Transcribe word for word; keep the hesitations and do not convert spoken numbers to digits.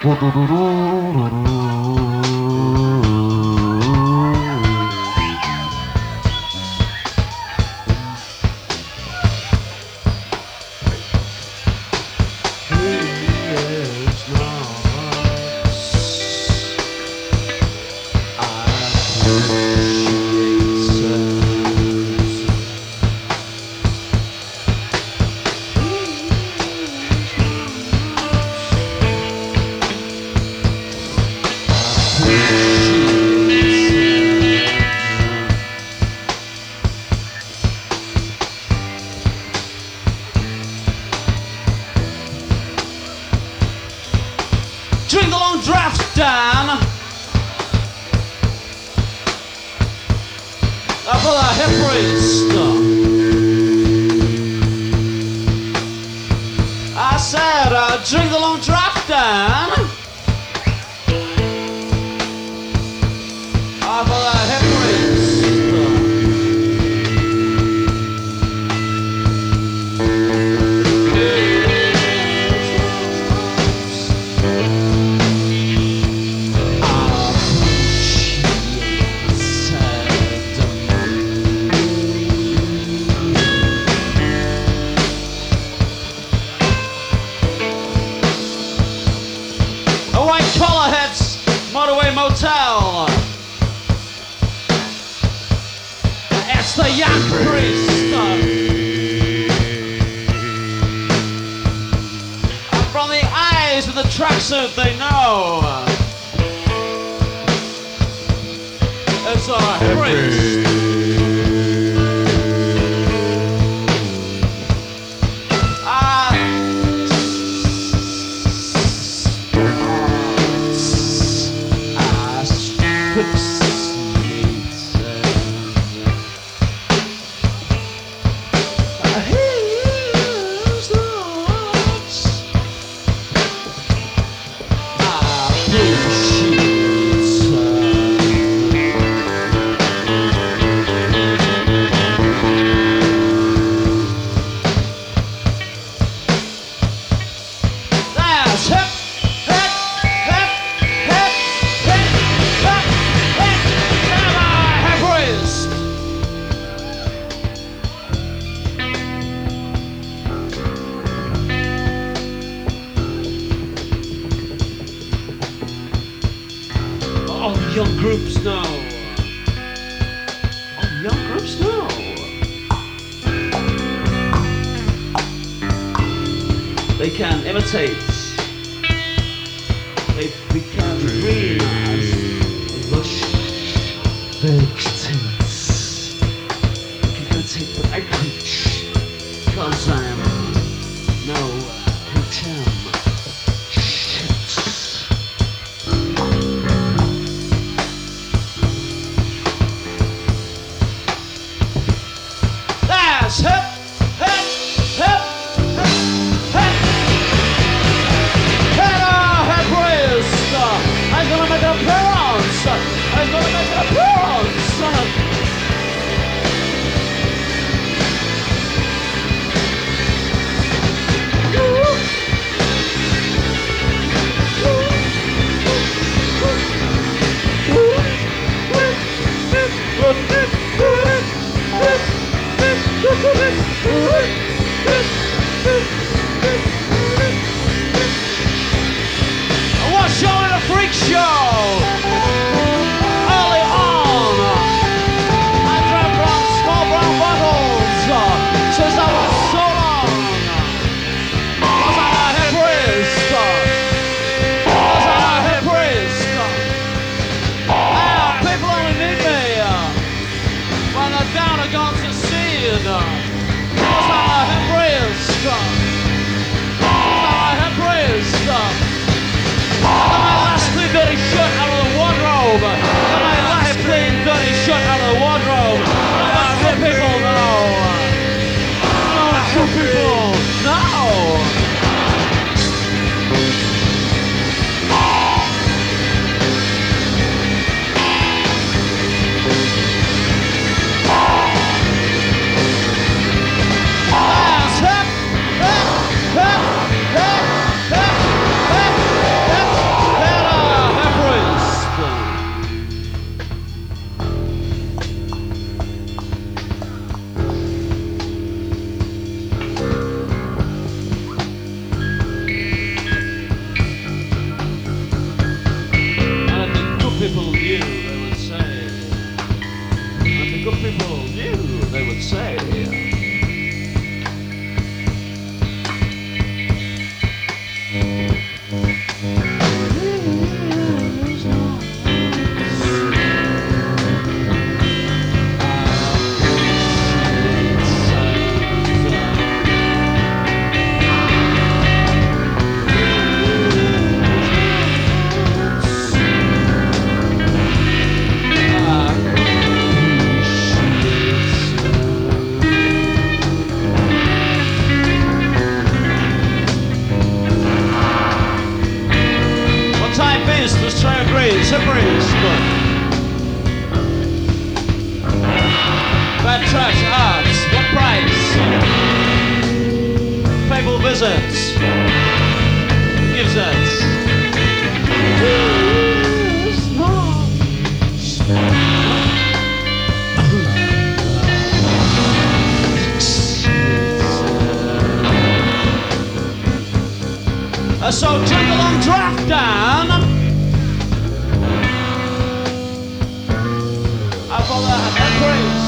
Drink the long draft down. Now for the hip priest. I said, uh, drink the long draft down. Uh, for the hip priest. Motorway Motel. It's the young priest. And from the eyes of the tracksuit they know. It's a priest. All young groups know. All young groups know. They can imitate. They can realize lush, vague tints. They can imitate what I preach, cause I'm no H M. Hip, hip, hip, hip, hip. Head on, head priest. I'm gonna make an appearance. I'm gonna make an appearance. What's showing a freak show? Early on, I drank from small brown bottles since I was so long. Cause I'm a hip priest. Cause I'm a hip priest. Ah, people only need me when they're down and gone to see it. Cause I'm a hip priest. Cause I'm a hip priest. I got my last three bitty East was Trey Breeze, Hipperies. Bad Trash Arts, what price? People visits. Gives us. Uh, so drink along, draft down. I follow that, that praise.